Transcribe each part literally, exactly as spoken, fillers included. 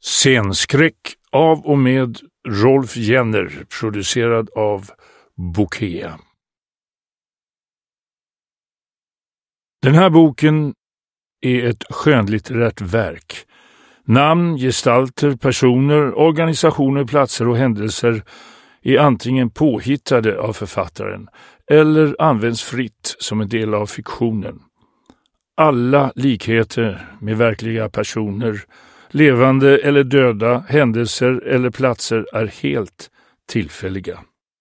Scenskräck av och med Rolf Jenner, producerad av Bokea. Den här boken är ett skönlitterärt verk. Namn, gestalter, personer, organisationer, platser och händelser är antingen påhittade av författaren eller används fritt som en del av fiktionen. Alla likheter med verkliga personer, levande eller döda, händelser eller platser är helt tillfälliga.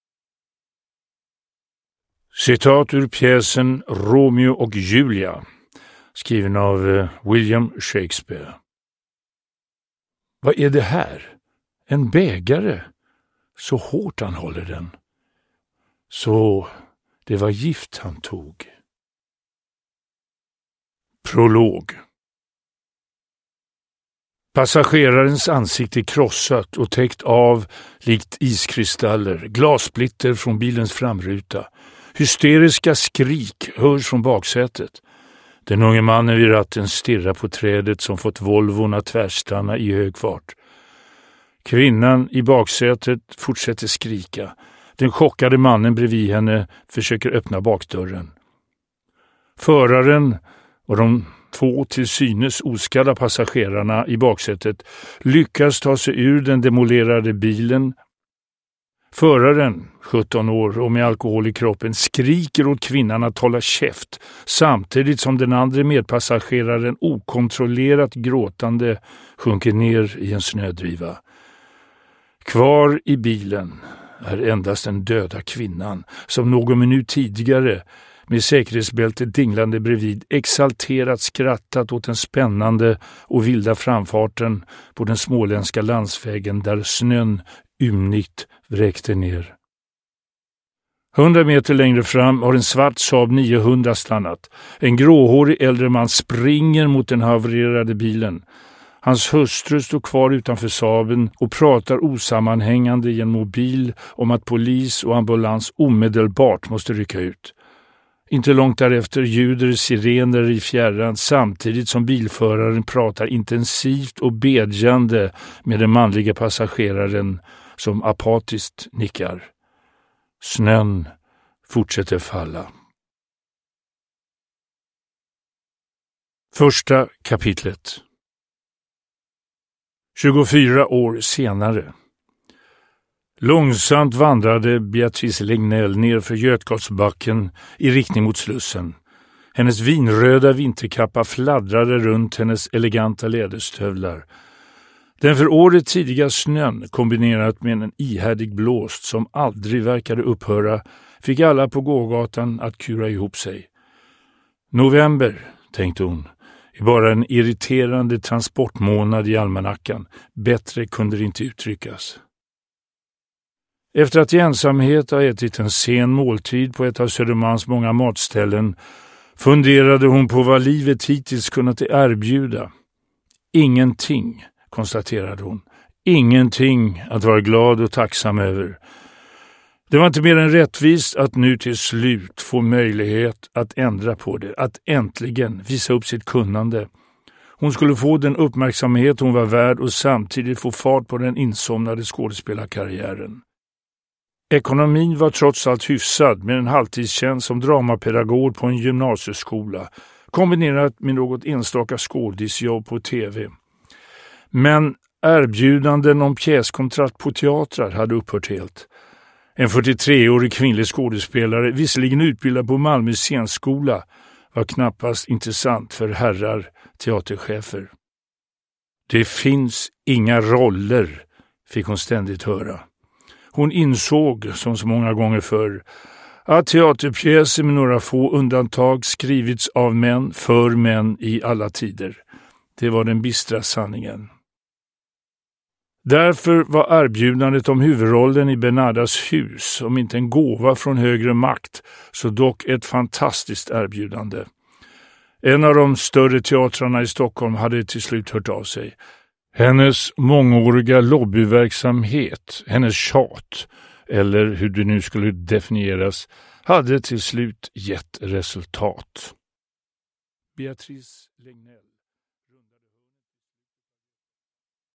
Citat ur pjäsen Romeo och Julia, skriven av William Shakespeare. Vad är det här? En bägare. Så hårt han håller den. Så det var gift han tog. Prolog. Passagerarens ansikte är krossat och täckt av likt iskristaller, glassplitter från bilens framruta. Hysteriska skrik hörs från baksätet. Den unge mannen vid ratten stirrar på trädet som fått Volvon att tvärstanna i hög fart. Kvinnan i baksätet fortsätter skrika. Den chockade mannen bredvid henne försöker öppna bakdörren. Föraren och de två till synes oskadda passagerarna i baksätet lyckas ta sig ur den demolerade bilen. Föraren, sjutton år och med alkohol i kroppen, skriker åt kvinnan att hålla käft samtidigt som den andra medpassageraren okontrollerat gråtande sjunker ner i en snödriva. Kvar i bilen är endast den döda kvinnan som någon minut tidigare med säkerhetsbältet dinglande bredvid exalterat skrattat åt den spännande och vilda framfarten på den småländska landsvägen där snön ymnigt vräkte ner. Hundra meter längre fram har en svart Saab niohundra stannat. En gråhårig äldre man springer mot den havererade bilen. Hans hustru står kvar utanför Saaben och pratar osammanhängande i en mobil om att polis och ambulans omedelbart måste rycka ut. Inte långt därefter ljuder sirener i fjärran samtidigt som bilföraren pratar intensivt och bedjande med den manliga passageraren som apatiskt nickar. Snön fortsätter falla. Första kapitlet. tjugofyra år senare. Långsamt vandrade Beatrice Legnell ner för Götgatsbacken i riktning mot Slussen. Hennes vinröda vinterkappa fladdrade runt hennes eleganta läderstövlar. Den för året tidiga snön kombinerat med en ihärdig blåst som aldrig verkade upphöra fick alla på gågatan att kura ihop sig. November, tänkte hon, är bara en irriterande transportmånad i almanackan. Bättre kunde det inte uttryckas. Efter att i ensamhet ha ätit en sen måltid på ett av Södermans många matställen funderade hon på vad livet hittills kunnat erbjuda. Ingenting, konstaterade hon. Ingenting att vara glad och tacksam över. Det var inte mer än rättvist att nu till slut få möjlighet att ändra på det, att äntligen visa upp sitt kunnande. Hon skulle få den uppmärksamhet hon var värd och samtidigt få fart på den insomnade skådespelarkarriären. Ekonomin var trots allt hyfsad med en halvtidstjänst som dramapedagog på en gymnasieskola, kombinerat med något enstaka skådisjobb på tv. Men erbjudanden om pjäskontrakt på teatrar hade upphört helt. En fyrtiotreårig kvinnlig skådespelare, visserligen utbildad på Malmö scenskola, var knappast intressant för herrar teaterchefer. Det finns inga roller, fick hon ständigt höra. Hon insåg, som så många gånger förr, att teaterpjäser med några få undantag skrivits av män för män i alla tider. Det var den bistra sanningen. Därför var erbjudandet om huvudrollen i Bernardas hus, om inte en gåva från högre makt, så dock ett fantastiskt erbjudande. En av de större teatrarna i Stockholm hade till slut hört av sig. Hennes mångåriga lobbyverksamhet, hennes tjat, eller hur det nu skulle definieras, hade till slut gett resultat. Beatrice Legnell.